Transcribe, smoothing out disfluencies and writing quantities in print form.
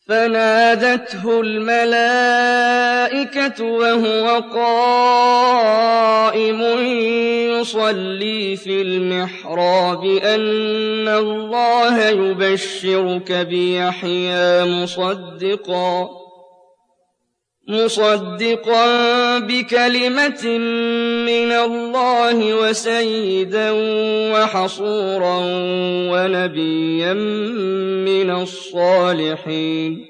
فنادته الملائكة وهو قائم يصلي في المحراب أن الله يبشرك بيحيى مصدقا بكلمة من الله وسيدا وحصورا ونبيا من الصالحين